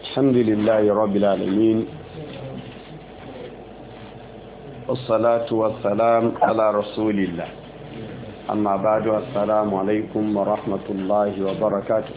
الحمد لله رب العالمين والصلاة والسلام على رسول الله أما بعد السلام عليكم ورحمة الله وبركاته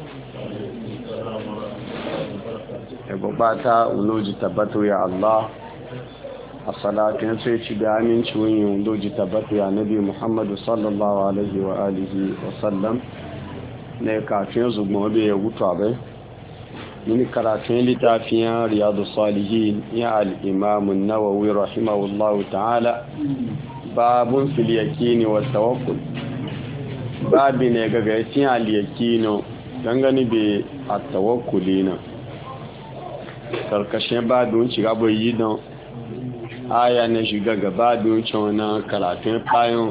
يبقى ولوجي تبتو يا الله الصلاة ينسيش بأمين شوين ولوجي تبتو يا نبي محمد صلى الله عليه وآله وسلم نيكاتين زبما بي يغوطوا بي من كراتين لتافيا رياض الصالحين يا الإمام النووي رحمه الله تعالى باب في اليقين والتوكل باب نيغاغيتين اليقين dangane be at-tawakkulina karkashin babin shiga bai don aya na shiga gaba don cewa karatun fayon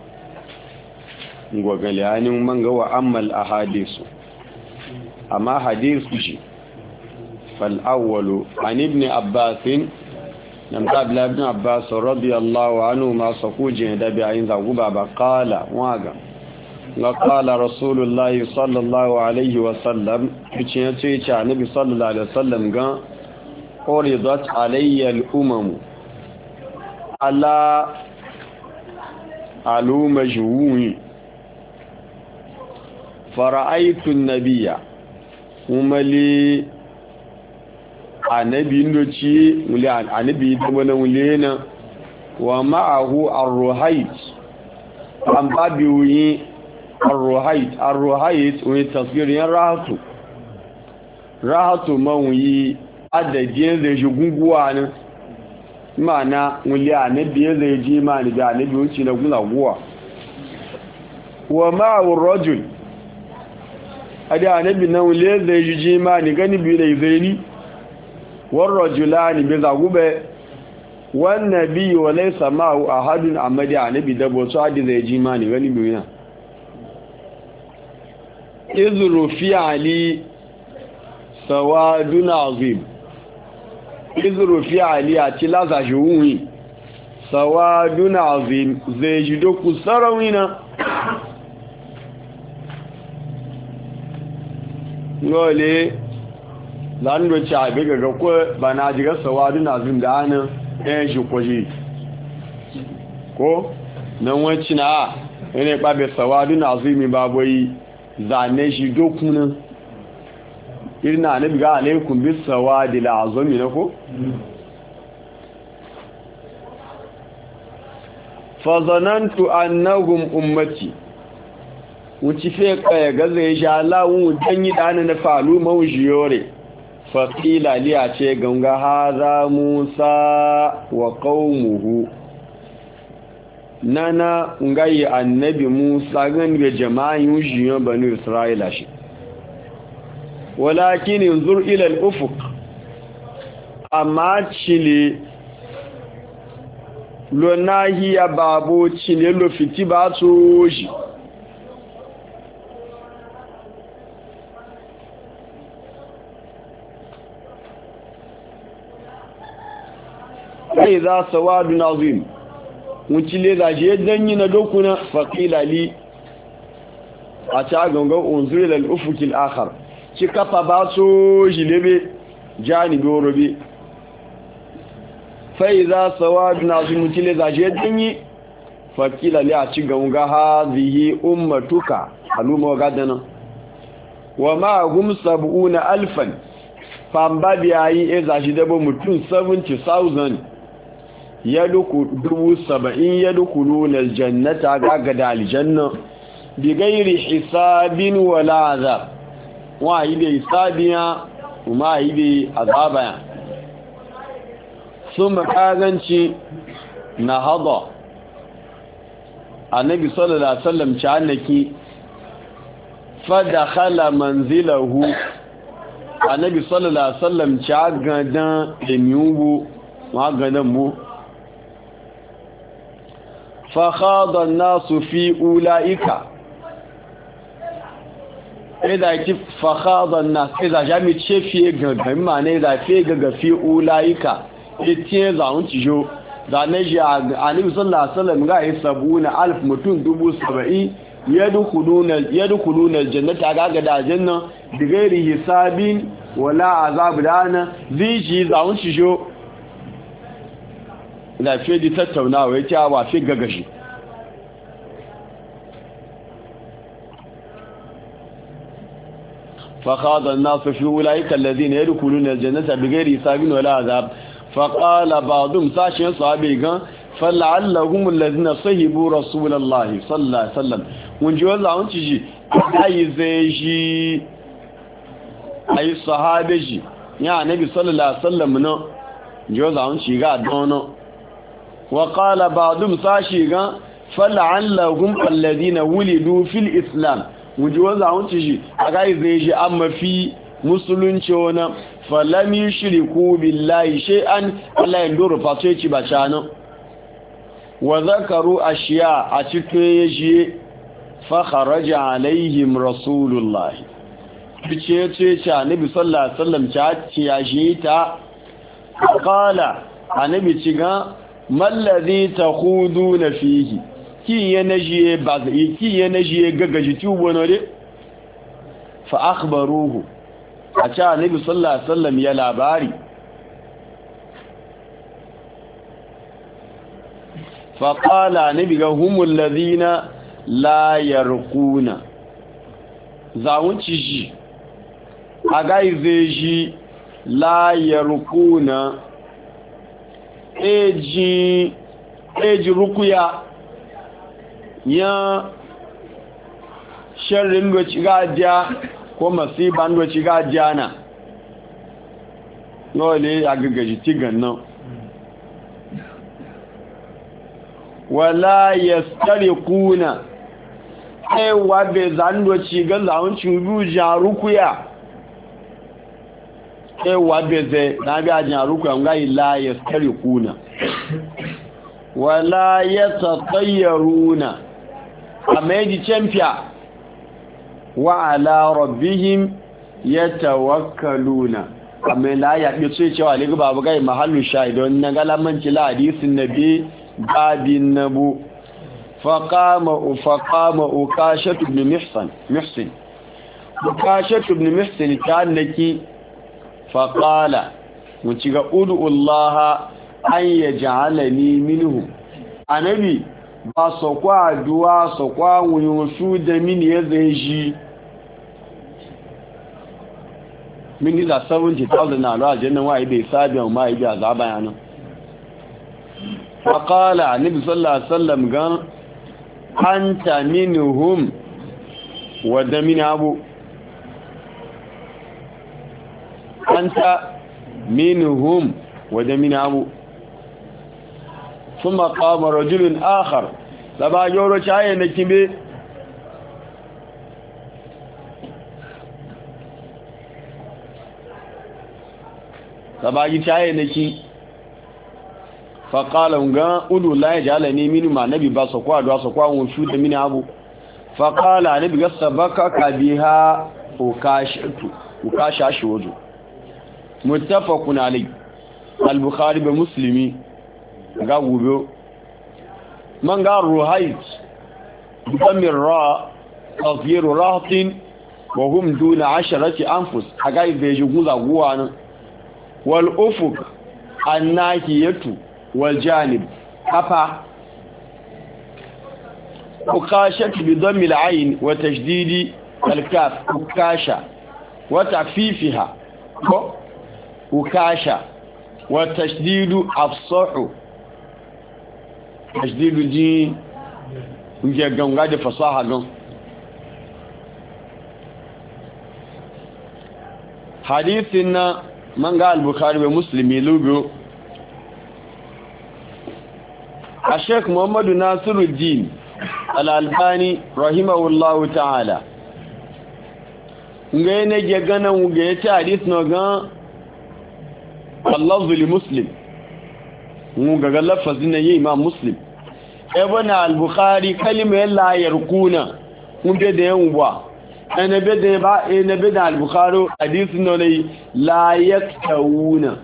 gwagaliyanin manga wa ammal ahadisu amma hadisu shi فالأول عن ابن عباس نمتاب لابن عباس رضي الله عنه ما سقوجه دبي عين ذا قال واغا وقال رسول الله صلى الله عليه وسلم بيتي النبي صلى الله عليه وسلم قال عرضت علي الأمم على علوم جوي فرأيت النبي وملي annabi ndoci muli annabi da wani wulena wa ma'ahu ar-ruhayt an babiwi ar-ruhayt wani tasgirin rahatu mawuyi adadin zai shi gunguwa ne mana muli annabi zai ji mani da annabi wuce na gunaguwa wa ma'ahu rajul ada annabi na wule zai ji mani gani biyu da zaini والرجلان بذغوبه والنبي وليس معه احد احمد النبي دبو سعد زي جيماني غني بينا اذ في علي سواد عظيم اذ في علي اتلا زاجوي سواد عظيم زي جدو كسروينا ngole zan do ci abe ga ko bana jiga sawadu nazim da hannun ɗayan shi kwaje ko nan wacce na yana ɓabe sawadu nazimi baboyi zane shi dokunan irina na biga alaikun bi sawadu la'azomi na ko fazanantu annahum ummati wuci fe kaya gaza ya sha lawun danyi da hannun na falu mawujiyore faƙila liya ce ganga haza musa wa ƙaumuhu nana ngayi annabi musa gani da jama'in shiyon banu isra'ila shi walakin yanzur ila al-ufuq amma chile lo nahiya babu chile lo fiti ba so shi sai za sawadun azim wucile za shi yadda yi na dokuna faƙila li a ta gangan unzuri da al'ufukil akhar ci kafa ba so shi lebe janibi orobe sai za sawadun azim wucile za shi yadda yi faƙila li a ci ganga ha zihi ummatuka al'umma gadana wa ma'agum sab'una alfan famba biyayi e za shi dabo mutum 70,000 yadkhuluna aljannata gagada aljanna bigairi hisabin wala azab wa ide hisabiya kuma ide azabaya suma kaganci na hada annabi sallallahu alaihi wasallam ci annaki fadakhala manzilahu annabi sallallahu alaihi wasallam ci gadan emiugo wa gadan mu فخاض الناس في أولئك إذا كيف فخاض الناس إذا جامي تشفي غغ معنى إذا في غغ في أولئك إتين زاون تجو da na ji a annabi sallallahu alaihi wasallam ga 70,000 mutum 70,000 yadkhuluna aljannata ga da janna bigairi hisabin wala azabu dana ziji zawun shijo da fi di tattaunawa yace wa fi gagashi فخاض الناس في أولئك الذين يدخلون الجنة بغير حساب ولا عذاب فقال بعضهم ساشين صحابي فلعلهم الذين صحبوا رسول الله صلى الله عليه وسلم ونجي والله أنت جي أي زيجي أي صحابي جي يا نبي صلى الله عليه وسلم نجي والله أنت جي قادونا وقال بعضهم ساشي فلعلهم الذين ولدوا في الإسلام wuji wanzu a wuce shi a gai zai shi an mafi musulunci wani falami shiriku billahi shay'an Allah ya doro fato ya ci ba canan wa zakaru ashiya a cikin ya shi fakharaja alaihim rasulullahi fice ce ce annabi sallallahu alaihi wasallam ya shi ta qala annabi ci ga mallazi takhuduna fihi ki ya najiye bazai ki ya najiye gagaji tubo ne fa akhbaruhu a ce annabi sallallahu alaihi wasallam ya labari fa qala nabi ga humul ladina la yarquna zawunci shi a gaize shi la yarquna eji rukuya ya sharrin doci gajiya ko masiban doci gajiya na nole a gagaji tigan nan wala ya tsari kuna aiwa bai zan doci ga zaunci ruja rukuya aiwa bai zai na biya jan rukuya ga ila ya tsari kuna wala ya tsayyaruna a mai champion wa ala rabbihim yatawakkaluna amma la ya bi sai cewa liga babu gai mahallu shaidon na galamanci la hadisin nabi babin nabu faqama ukashat ibn muhsin ukashat ibn muhsin kanaki faqala mun ci ga udullaha an yaj'alani minhu anabi ba sokwa aduwa sokwa wuyusu da mini ya zai shi mini da 70,000 na alwa jannan wa ibe sabiyan ma ibe azaba yana faqala nabi sallallahu alaihi wasallam gan anta minhum wa da min abu anta minhum wa da min abu ثم قام رجل آخر لما يورو شاية نكبه لما يشاية نكي فقال انغان ادو الله يجعلني منه ما نبي با سكوا دوا سكوا ونشود من ابو فقال نبي سبقك بها وكاشاش وجو متفق عليه البخاري ومسلم ga gobe man ga ruhait bitamir ra tafyiru rahatin wa hum duna 10 anfus aga ibe juguza guwa nan wal ufuq annakiyatu wal janib kafa ukashatu bi dhammi al ayn wa tashdidi al kaf ukasha wa takfifiha ukasha wa tashdidu afsahu tajdidu ji kunje ganga da fasaha gan hadithin na manga al-bukhari wa muslimi lugo a sheikh muhammadu nasiruddin al-albani rahimahullahu ta'ala ngai ne ge ganan ga yace hadith no gan al-lafz li muslim mu ga lafazin ne imam muslim ibn al-bukhari kalima la yarkuna mun da yan uwa annabi da ba annabi da al-bukhari hadisi ne la yaktawuna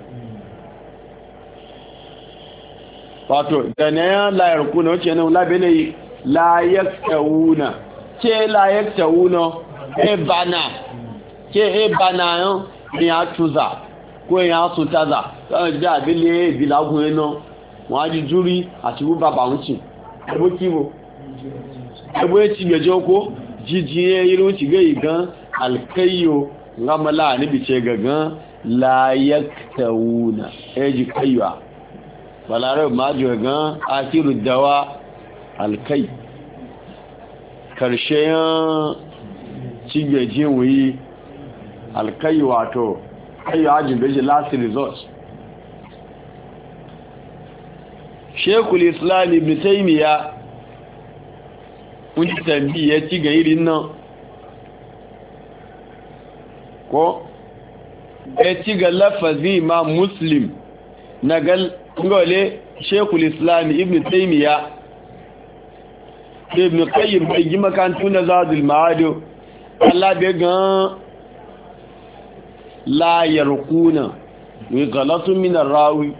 wato da ne la yarkuna wace ne la bene la yaktawuna ke la yaktawuna e bana ke e bana ya tuza ko ya sutaza kan ji abile bilagun eno wọ́n á jí júrí àti wú bàbá ń tì ẹgbó kíwò ẹgbó ẹ̀tì gbẹjọ́ kó jíjí irú ti gẹ́ ìgán alkayo ngamala níbi ce gagan layaktawuna ẹjì kaywa balare maji gagan akiru dawa alkai karshen cigbejin wuyi alkai wato kayo ajin beji last resort shekul islam ibn taymiya wani tambi ya ci ga irin nan ko ya ci ga lafazi ma muslim na gole shekul islam ibn taymiya ibn qayyim bai gi makantu na zadul ma'ado Allah bai gan la yarquna wi ghalatun min ar-rawi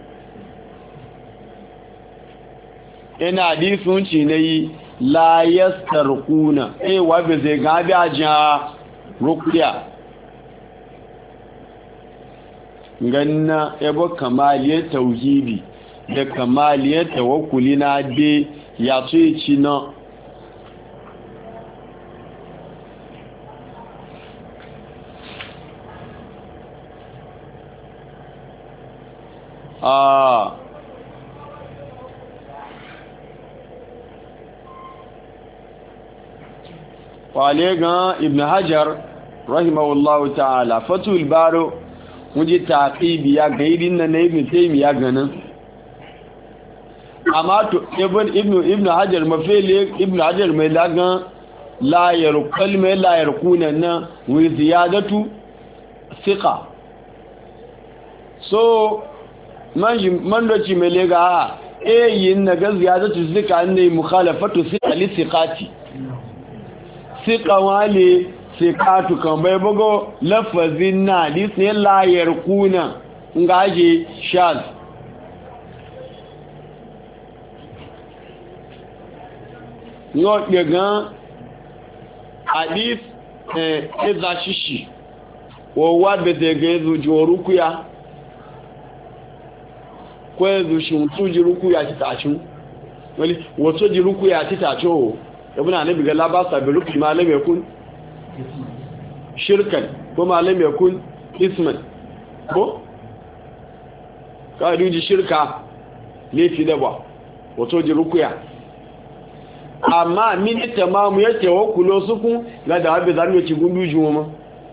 ina hadisun ci na yi layastar kuna wabe zai gabi a jiya rukuya ganna ebo kamaliyar tauhidi da kamaliyar tawakkuli na de ya tsoye ci na wale gan ibn hajar rahimahullahu ta'ala fatul baro muje taqibi ya gaidin nan ibn taymiya ganin amma to ibn hajar mafele ibn hajar mai lagan la yarqal mai la yarquna na wi ziyadatu thiqa so man da ci mai lega yin na ga ziyadatu thiqa ne mukhalafatu thiqa li thiqati sika wale sikatu kan bai bugo lafazin na disney layar kuna ngaje shaz no gan hadith ezashishi wo wa bezegezu jorukuya kwezu shuntu jirukuya titachu wali woto jirukuya titacho ibn anabi ga labasa bi rufi malam yakun shirkan ko malam yakun isman ko ka duji shirka lefi da ba wato ji rukuya amma min tamamu yake wakulo suku ga da wabe zamu ci gundu juma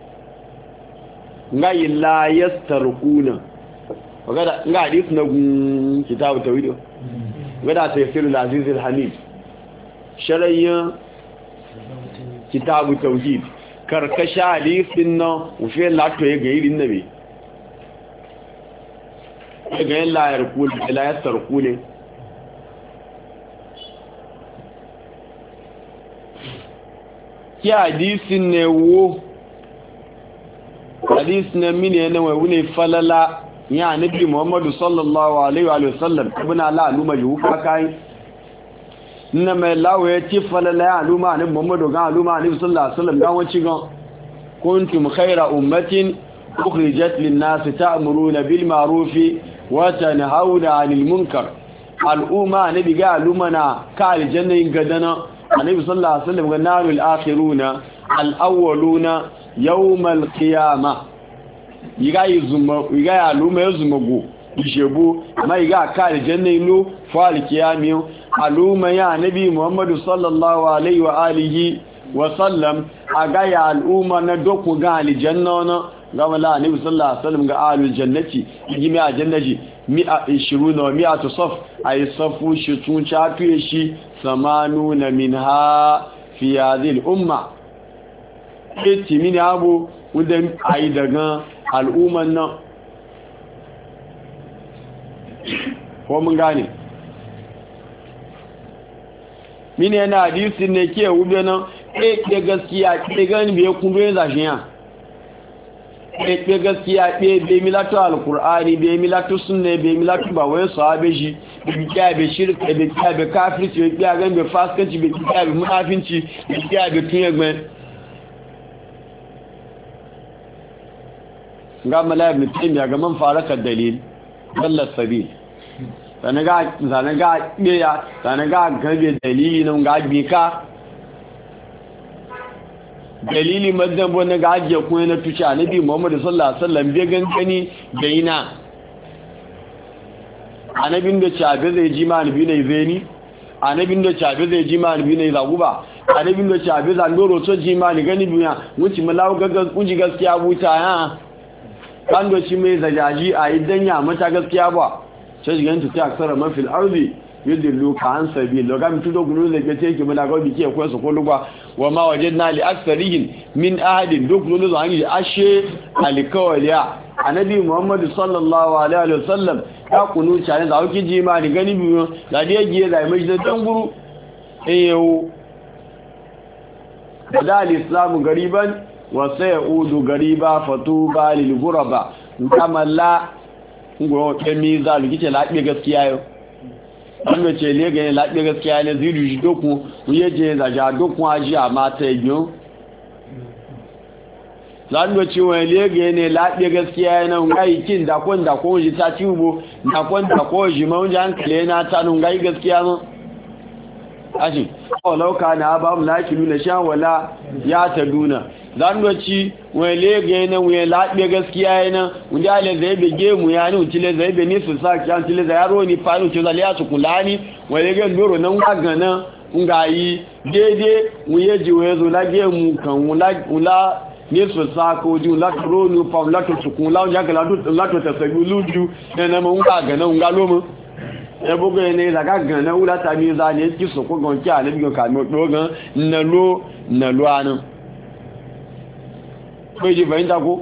nga illa yastarquna waga nga hadith na kitabu tawhid wada tafsirul aziz al hamid sharayya kitabu tauhid karkasha hadisin nan ufe lato ya ga irin nabi ga yin layar kule layar tarkule ki hadisin ne wo hadisin ne mine ne wune falala ya nabi muhammadu sallallahu alaihi wa sallam ibn ala aluma yuka kai na mai lawo ya ci falala ya aluma ne muhammadu ga aluma ne sallallahu alaihi wasallam ga wancin ga kuntum khayra ummatin ukhrijat lin-nas ta'muruna bil ma'ruf wa tanhauna 'anil munkar al'umma ne biga aluma na ka aljanna in gadana annabi sallallahu alaihi wasallam ga narul akhiruna al-awwaluna yawm al-qiyamah yiga aluma yazumago ishebu amma yiga ka aljanna ilo fa al-qiyamah al'umma ya nabi muhammadu sallallahu alaihi wa alihi wa sallam a gaya al'umma na doku ga aljanna na gama la nabi sallallahu alaihi wasallam ga alul jannati gimi a jannaji 120 wa 100 saf ay safu shi tun chatuye shi samanuna minha fi hadhihi al-umma eti mini abu wudan ayi daga al'umman nan ko mun gane mini yana hadisin ne ke wube nan ke gaskiya ke gani bai kundo yin zashin ya ke gaskiya bai milatu alkur'ani bai milatu sunne bai milatu ba wai sahabe shi bai kiyaye shirka bai kiyaye kafirci bai kiyaye gani bai faskanci bai kiyaye munafinci bai kiyaye tunyegben ga mala ibn taymiya ga man faraka dalil dallat sabil zanaga ɗaya zanaga gabe dalili nan ga bika dalili madan bona ga ajiye kuma na tuci annabi Muhammad sallallahu alaihi wasallam bai gankani da ina annabin da chabe zai ji ma annabi ne zeni annabin da chabe zai ji ma annabi ne zaguba annabin da chabe zan doro to ji ma ni gani duniya wuci malawu gaggas kunji gaskiya buta ya kan do ci mai zajaji a idan ya mata gaskiya ba sai ganta ta aksara mafil ardi yudillu ka an sabi logam tudo gulu da ke ce mala ga biki ko su ko lugwa wa ma wajadna li aktharihim min ahadin duk lulu zan yi ashe alkawliya annabi Muhammad sallallahu alaihi wasallam ya kunu chane da wuki jima ni gani biyo da dai giye da mai da danguru eyo da al-islam gariban wa sayudu gariba fatuba lil ghuraba kamalla ngo kemi zalu kice lafiya gaskiya yau an ce le ga lafiya gaskiya ne zidu shi doku uyeje da ja doku aji a mata yin zan ce wani le ga ne lafiya gaskiya ne ngai kin da kon ji ta tubo da kon da ko ji mun jan kale na ta nun ngai gaskiya mu ashi walau kana ba mu lakilu na sha wala ya taduna zan ci wani lega yana wani laɓe gaskiya yana wanda ale zai bege mu ya ni wucile zai be ni su sa kyan cile zai yaro ni faru wuce zai ya su kula ni wani lega ndoro nan gagana nga yi daidai wuye ji wuye zo lage mu kan wula ni su sa ko ji wula turo ni fa wula to su kula wanda ka lato ta sabi luju yana ma nga gana nga lomu ya bugu ne daga gana wula ta mi za ne ki su ko gonki a nabi ka mi dogan na lo anan bai ji fahimta ko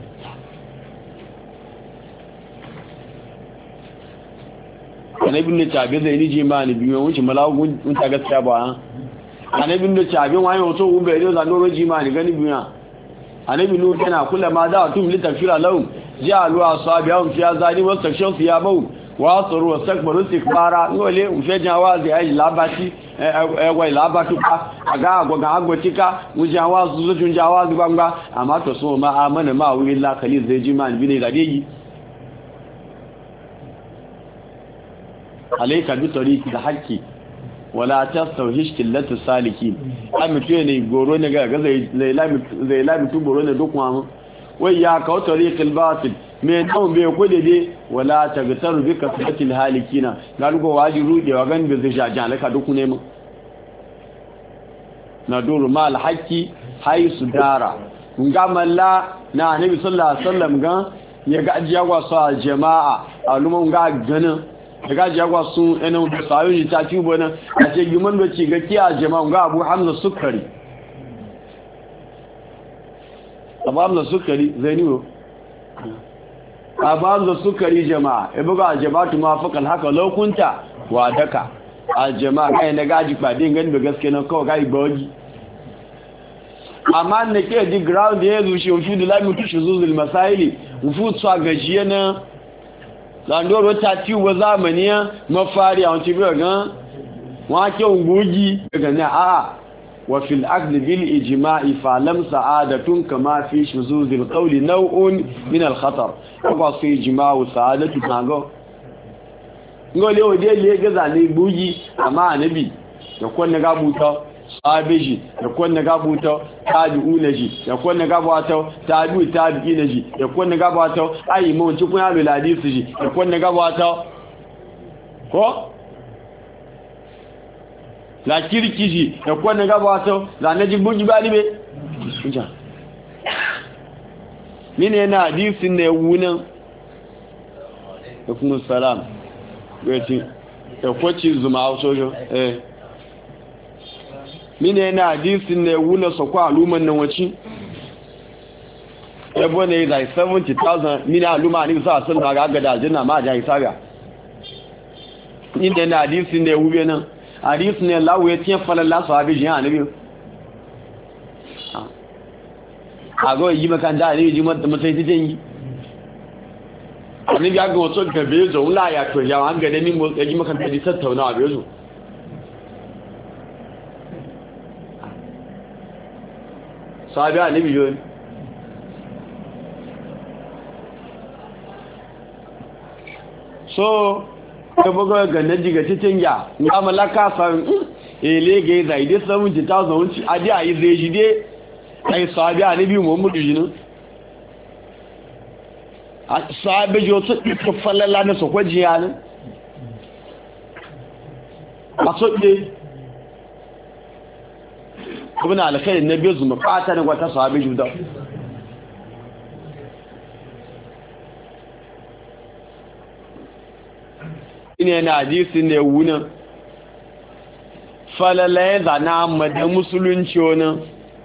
anabin da cabe zai ni ji ma ni biyu wuce malagun ta gaskiya ba anabin da cabe wani wato gumbe ido zanoro ji ma ni gani biyu anabin nu kana kula ma da tum li tafsira lahum ja'alu asabiyahum fi azani wastakshaw thiyabahum wa asru wastakbaru istikbara ngole ufejan wazi ai labati ewa labatu ka aga agwa agwatika wujan wazu zujun jawazi banga amma to so ma amana ma wi la khalil zai ji man bine da dai alayka bi tariqi da haqqi wala tastawhish killatu salikin amitu ne goro ne ga zai lamitu goro ne dokwa wai ya ka tariqil batil me nan bai kudi dai wala tagtaru bi kasratil halikina galugo waji rudewa gan da zai jajan laka duk ne mu na duru mal haqqi haisu dara ngamalla na annabi sallallahu alaihi wasallam gan ya ga ajiyawa sa jama'a alumun ga ganin ya ga ajiyawa sun ina da sayoyi ta tubo nan a ce giman da ci ga kiya jama'a ga Abu Hamza Sukari Abu Hamza Sukari zainiwo Abu Sukari jama'a ibuga jama'atu mafakal haka lokunta wa daka a jama'a kai na gaji fadin gani da gaske nan kawai gai bawaji amma ne ke di ground ya zuci wuce da lami tushe zuzul masaili wufu a gajiya na landoro ta ci wa zamaniya mafari a wancan biyar gan wake ungugi daga ne a wa fil aqd bil ijma'i fa lam sa'adatun kama fi shuzuzil qawli naw'un min al khatar ko fi ijma'u sa'adatu kago ngole ode le gaza ne bugi amma annabi da kwanne gabuta sabeji da kwanne gabuta tabi'unaji da kwanne gabuta tabi'inaji da kwanne gabuta ayi mun ci kun halu hadisi ji da kwanne gabuta ko la kirkiji da kwanne gabuta la naji bugi ba ni be ja mine na hadisin ne wunan da kuma salam weti da kwaci zuma a sojo mine na hadisin ne wuna su kwa aluman nan waci yabo ne da 70,000 mine aluma ne sa sun ga gada jinna ma ja isaga inda na hadisin ne wube nan hadisin ne lawo ya tiyan falalla sahabi jin annabi ago yi makanda ne ji mutai tijin yi ni ga ga wato ga bezo wala ya to ya an ga da ni mo ji makanta di tattaunawa bezo sahabi annabi yo so ka buga ga najiga cikin ya ga malaka san ele ga zai dai 70000 wuci adi ayi zai jide ai sahabi annabi Muhammadu jinin sahabi jo to ka falala na so kwajiya ne a so de ibn al-khair nabi zuma fata ne wata sahabi juda ina na hadisi ne wuna falalaye zana da musulunci wani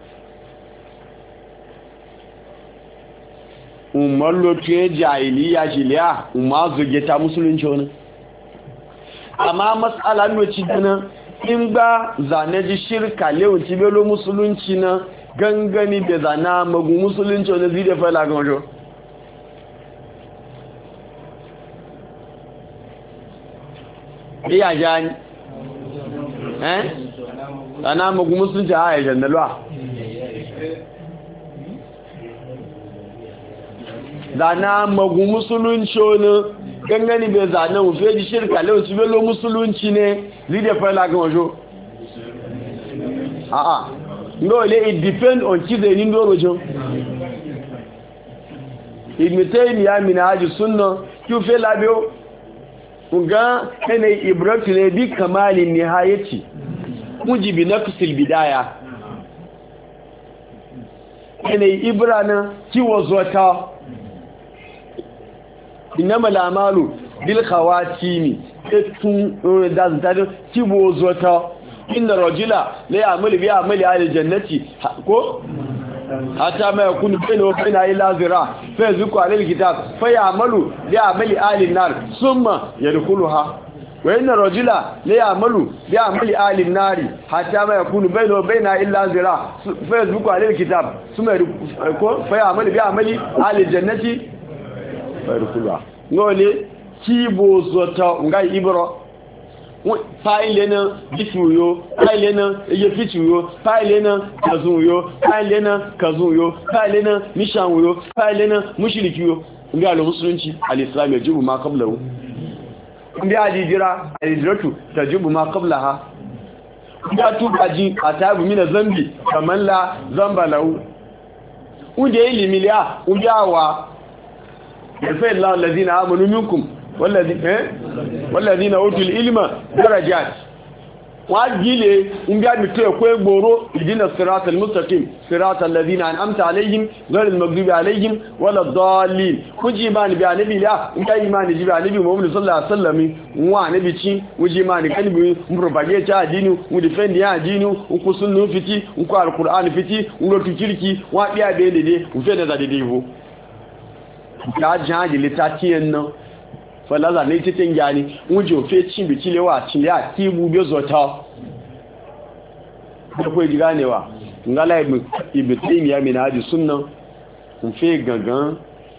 umar lotuye jahiliya jiliya umar zuge ta musulunci wani amma matsala noci dana in ba zane ji shirka lewanci belo musulunci na gangani da zana magu musulunci wani zai da fala ga wajo iya jani ana magu musulunci a yajen da luwa zana magu musulunci wani gangani bai zane wufe ji shirka lauci belo musulunci ne zai da fara ga wajo a'a dole it depend on kize ni ndoro jo imitaini ya mina haji sunna kyufe labio ga ene ibratu ne bi kamalin nihayati mujibi nafsil bidaya ene ibrana kiwo zota inama lamalu bil khawatimi etun dazantado kiwo zota inna rajula la ya'malu bi amali ahli jannati ko hatta ma yakunu bainahu wa baina illa zira fa yazku alayhi kitab fa ya'malu bi amali ahli an-nar thumma yadkhuluha wa inna rajula la ya'malu bi amali ahli an-nar hatta ma yakunu bainahu wa baina illa zira fa yazku alayhi kitab thumma ko fa ya'malu bi amali ahli jannati fa yadkhuluha ngole kibo zota ngai ibro fáìlì náà bífù yóò fáìlì náà eye fìtì yóò fáìlì náà kazun yóò fáìlì náà kazun yóò fáìlì náà mishan yóò fáìlì náà mushiriki yóò ndí alò musulunci al-islam yajibu ma qablahu ndí ajijira al-hijratu tajibu ma qablaha ndí atubaji atabu mina zambi kaman la zamba lahu ndí ilimi liya ndí awa yarfa illahu allazina amanu minkum والذين اوتوا العلم درجات واجيله ان بيا متو كو غورو يدينا الصراط المستقيم صراط الذين انعمت عليهم غير المغضوب عليهم ولا الضالين kuji imani bi annabi la in kai imani ji bi annabi Muhammad sallallahu alaihi wasallam wa annabi ci kuji imani kan bi murbaje ta adini mu defend ya adini ku sunnu fiti ku alquran fiti ku kirki wa biya be dede ku fe da dede ho ta jaji litatiyan nan falaza ne cikin gani wujo fe cin biki lewa cin ya tibu be zota da koyi ganewa ngala ibn taymiya min hadi sunna kun fe gangan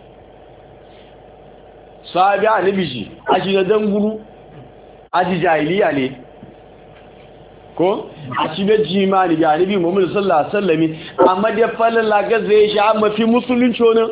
sahabi annabi shi aji da danguru aji jahiliya ne ko aji be jimani ga annabi Muhammad sallallahu alaihi wasallam amma da falala ga zai sha mafi musulunci ne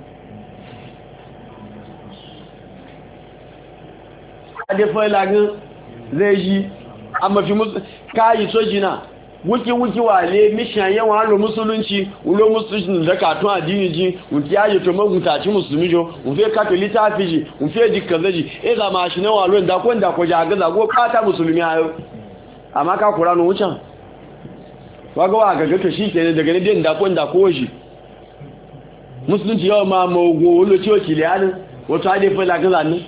adefai lagin zai yi a mafi kayi sojina wuki wale mishan yawan halo musulunci ulo musulunci da katon addini ji wuki yaji to magutaci musulmi jo wufe katolita fiji wufe jikaza ji eza ma shi na walo da kwanda ko jagaza ko kata musulmi ayo amma ka kuranu wucan waga wa gaga to shi kenan daga ne din da kwanda ko shi musulunci yawan ma mago ulo ciwo kiliyanin wato adefai lagin zanen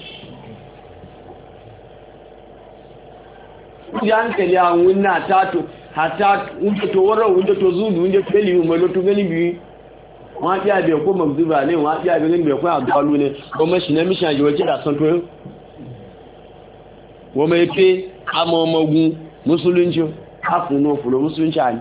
yankali a wunna tato hata wunde to wara wunde to zudu wunde feli mu malo to gani bi wa biya be ko magduba ne wa biya be be ko abdalu ne ko mashi na mishan ji wace da san to wo mai pe amomogun musulunci hafu no fulo musulunci ani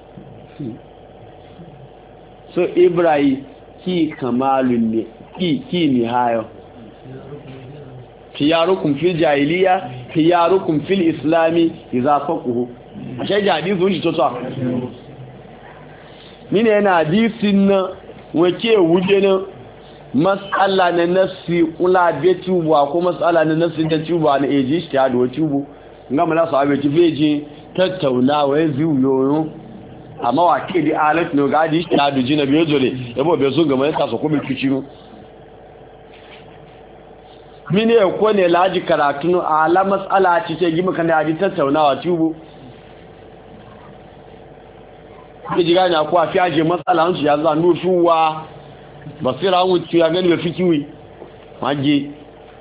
so ibrahim ki kamalun ne ki ni hayo khiyarukum fil jahiliya khiyarukum fil islami idza faqahu ashe hadisi wani to to mine yana hadisin na wake wuje na mas'ala na nafsi ula be tubu ko mas'ala na nafsi da tubu na eji shi ta do tubu ngam la sahabe ti beji tattaunawa ya ziyo amma wa ke di alat no ga di ta do jina be jole yabo be so gama ya so ko be tuciru mine ko ne laji karatu ala mas'ala ci ce gima kan da di tattaunawa tubu ke jiga na ko afi aje mas'ala hun ya za no shuwa basira hun ci ya gani be fikiwi maje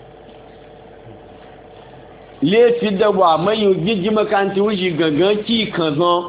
le fi da wa mai gigi makanti wuji gangan ki kanzan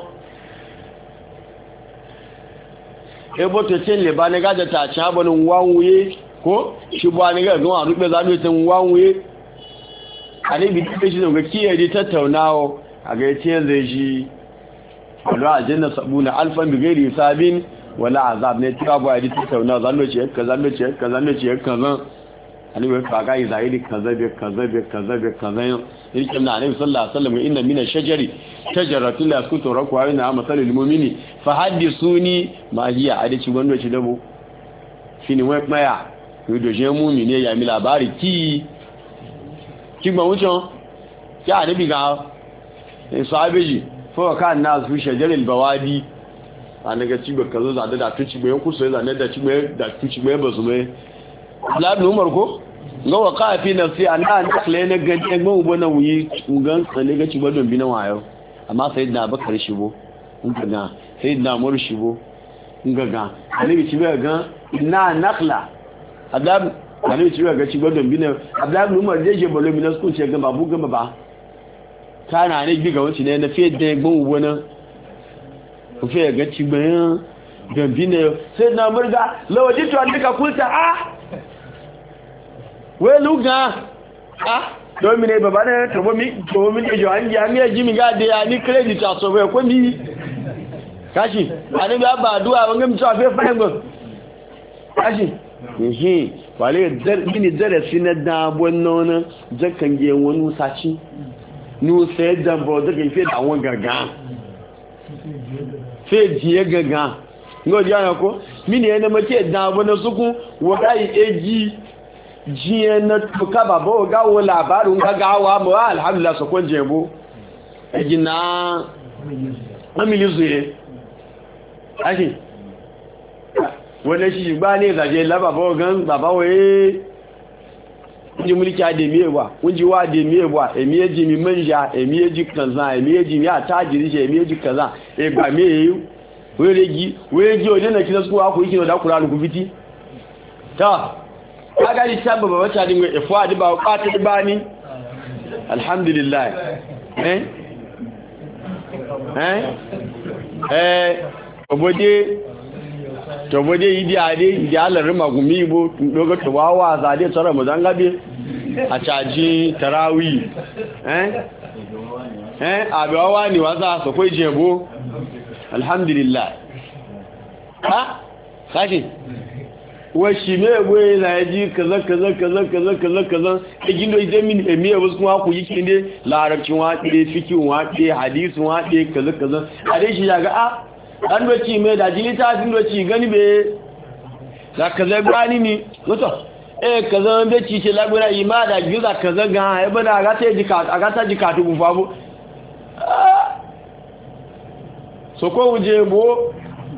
ebo to ce le ba ne ga da ta ci abanin wanwuye ko shi ba ne ga gan a rube za mu tin wanwuye a ne bi da shi ga kiyaye da tattaunawo a ga yace zai shi alwa aljanna sabuna alfan bi gairi sabin wala azab ne ta ba da tattaunawa zan ce kaza ne ce kaza ne ce kaza ani wai faga yi zahiri kaza yake na annabi sallallahu alaihi wasallam inna min ash-shajari shajaratun la yakutu rakwa ina masalul mu'mini fa hadithuni ma hiya adici wanda ci dabo fini wai maya yodo je mu'mini ya mi labari ki gba wucin ya annabi ga sahabeji fa kan nas fi shajaril bawadi anaga ci ba kazo za da tuci bayan kusa za da ci bayan da tuci bayan bazu mai Abdullahi Umar ko ga waka fi nafsi ana nakle na gaje mu bana wuyi ugan tsale ga ci badon bina wayo amma sayyidina Abubakar shibo unga sayyidina Umar shibo unga annabi ci ga inna nakla adam annabi ci ga ci badon bina Abdullahi Umar je balo bina su ce ga babu gaba ba kana ne bi ga wanci ne na fi da gbon ubona ku fi ga ci bayan don bina sayyidina Umar ga lawajitu annaka kulta weluga domine baba ne to mi ejo an ya mi eji mi ga de ya ni credit aso be ko mi kashi ani ba ba du'a wanga mi so afi fa ngo kashi wale dar mini darasi na da wannan zakan ge wani saci nu sai da bo da ke fe da won gaga fe jiye gaga ngo dia ko mini ene make da wannan suku wadai eji jiye na tuka babo gawo labarin gagawa mu alhamdulillah so kon jebo ejina amili zuye ashi wala shi ba ne zaje la babo gan baba we kunji mulki ademi ewa kunji wa ademi ewa emi eji mi manja emi eji kanza emi eji mi atajiri je emi eji kaza e gba me eyu wereji ode na kina su aku ikino da Qur'an ku fiti ta kaga ni sabba ba wata dinga ifwa di ba kwata di bani alhamdulillah obode idi ade idi alarin magumi bo dogo tawawa za de tsara mu zangabe a caji tarawih abawa ni waza so koi jebo alhamdulillah ha kashi washi me boye na ji kaza gindo idan min emiye wasu kuma ku yi kinde larabcin waɗe fikin waɗe hadisin waɗe kaza a dai shi daga dan doci me da jilita din doci gani be da kaza gani ni wato kaza be ci ce lagura ima da giza kaza ga ai bana ga ta jika aga ta jika tu fabo so ko uje bo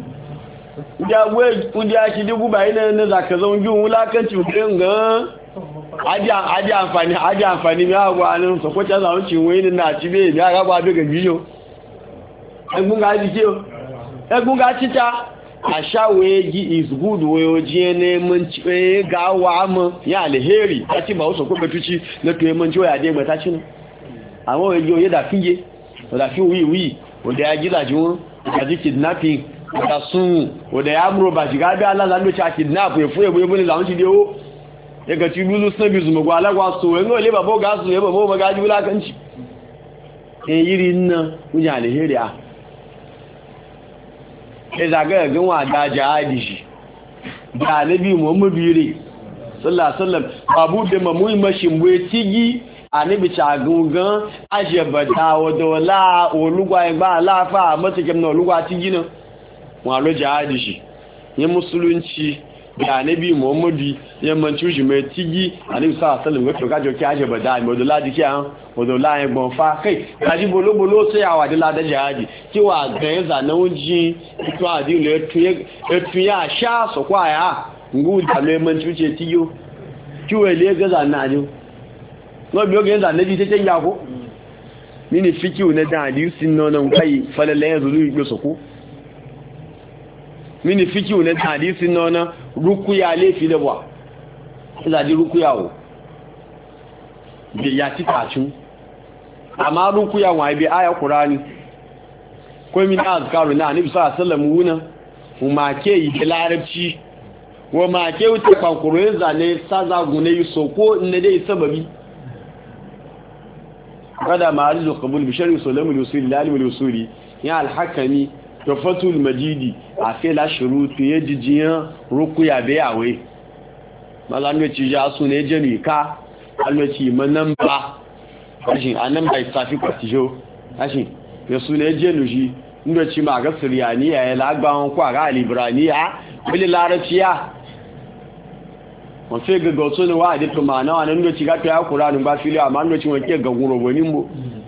ya shi dubu bayi na zaka zaun jin wulakanci ɗin ga aji amfani mai agwa nan so ko ta zaun cin wani na ci bai ya gaba daga biyo egun ga ji o egun ga cita a shawe gi is good wayo je ne mun ci ga wa mu ya alheri ta ci ba wasu ko betuci na to mun ci waya dai ba ta ci no amma wayo ya da finge da fi wi wanda ya gida jiwon da ji kidnapping da sun wanda ya muro ba shiga bi Allah zan ci kidnap ya fuye boye bane launci dewo daga ci buzu sabi zuma gwa lagwa so yango le babo ga su ne babo magaji wulakanci yiri nan kuja alheri a zaga gan wa da jihadi shi da nabi Muhammadu yire sallallahu alaihi wasallam babu da mamuyi mashin boye tigi anibi chagungan ajebada odola olugwa igba alafa matikem na olugwa tigi na wọn lo jihadi shi yin musulunci da nabi muhammadu yammanci shi mai tigi annabi sallallahu alaihi wasallam ga jo ki aje bada mo do ladi ki an mo do la en gbon fa kai kaji bolo se awa de lada jihadi ki wa gan za na unji to adi le tu ya sha so kwa ya ngu da le manci ce tiyo ki we le ga za na jo no bi o ga za nabi te ya ko mini fiki ne da hadisi nonon kai falala ya zulu yi soko mini fiki ne da hadisi nonon rukuya lefi da ba za di rukuya o bi ya ti kacin amma rukuya wa bi aya qur'ani ko min azkaru na nabi sallallahu alaihi wasallam wuna kuma ke yi da larabci wa ma ke wuce kankuro zane saza gune yi soko ne dai sababi kada ma'arizu qabul bi sharri sulamul usuli lalimul usuli ya al-hakami tafatul majidi afela shurutu yajijiyan rukuya be awe malano ci ja su ne jeni ka alwaci manan ba kashin anan bai safi kwatijo kashin ya su ne jenu ji ndo ci ma ga suryaniya ya lagbawan kwa ga libraniya bil larabiya wọ́n fẹ́ gẹ́gẹ́ tó ní wá àdípò máa náà ní ló ti gá pé àkùrá ní bá fílẹ̀ àmá ló ti wọ́n kí ẹ̀gọ̀gùn rọ̀bọ̀ nímbò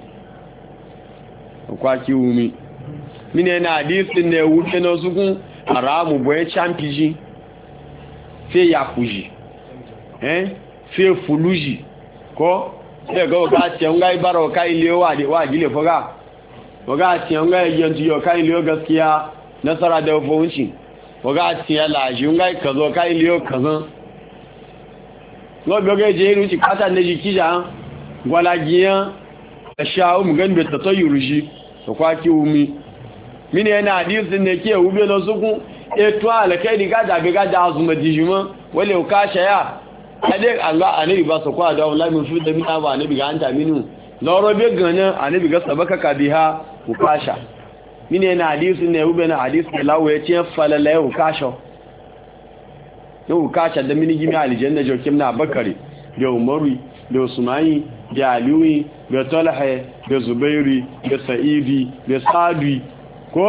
ọkwá kí wumi mínú ẹ̀nà àdísì ní ẹ̀wú tẹ́nà súnkún àràmù bọ̀ ẹ́ chámpìjì fẹ́ yàkùjì fẹ́ fúlújì kọ́ ẹ̀gọ́ ọ̀ká tí ẹ̀ngá ibára ọ̀ká ilé wà jílẹ̀ fọ́gá ọ̀gá tí ẹ̀ngá ẹ̀yẹn tí ọ̀ká ilé gaskiya nasara da fọ́wúnci ọ̀gá tí ẹ̀làjì ọ̀gá ìkàzọ̀ ọ̀ká ilé ọ̀kàzán lọ́gbọ́gẹ́ jẹ́ irú ti kátà lẹ́jì kíjà gwalagiyan ẹ̀ṣà omùgẹ́nbẹ̀ tọ̀tọ̀ yorùjí ọkwá kí omi mini ẹni àdíṣin ní kí ẹ̀wú bí lọ sókún ètò àlẹ́kẹ́dì gájàgbégájà azùmọ̀dìjìmọ́ wọlé ọká ṣẹ́yà adé àgbà àníbìbá sọ̀kọ́ àdáwọn láìmú fún dẹ́mítàbà àníbìgá ń tàmínú lọ́rọ̀ bí gan-an àníbìgá sàbákàkà bí ha ọkáṣà mini ẹni àdíṣin ní ẹ̀wú bẹ́ẹ̀ àdíṣin láwọ̀ ẹ̀ tí ẹ falẹ̀lẹ̀ ọkáṣọ́ yau kacha da mini gimi aljanna jokim na bakari da umaru da usmani da aliyu da talha da zubairi da sa'idi da sa'di ko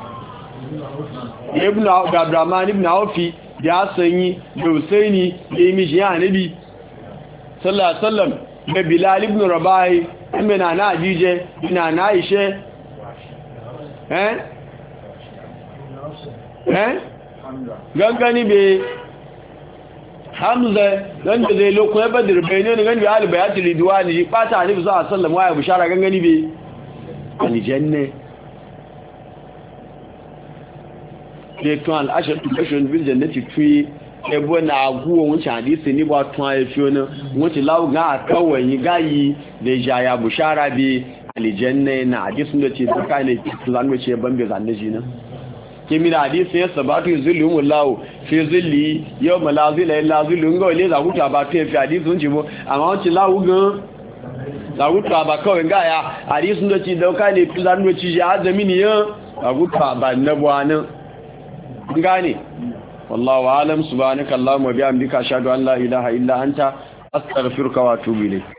ibn abdurrahman ibn awfi da sanyi da husaini da imishi ya nabi sallallahu alaihi wasallam da bilal ibn rabah imena na ajije ina na aisha gangani be hamza dan da zai lokacin ya badir bayani ne gani ali bayati ridwani fata ali sallallahu alaihi wasallam waya bishara gangani be aljanna le to al ashar bashun bil jannati fi ebo na aguwo wuce hadisi ni ba tun ayi fiona wuce lawo ga kawai gayi da jaya bishara be aljanna na hadisin da ce tsakanin tulan wace bambe zanne shi na kimina hadisi ya sabatu zillu wallahu fi zilli yawma la zilla illa zillu ngo ile za huta ba fi hadisi sun jibo amma wancin lawu gan za huta ba kawai ga ya hadisin da ci dauka ne filan da ci ya zamini ya za huta ba nabwana gane wallahu alam subhanakallahumma bihamdika ashhadu an la ilaha illa anta astaghfiruka wa atubu ilayk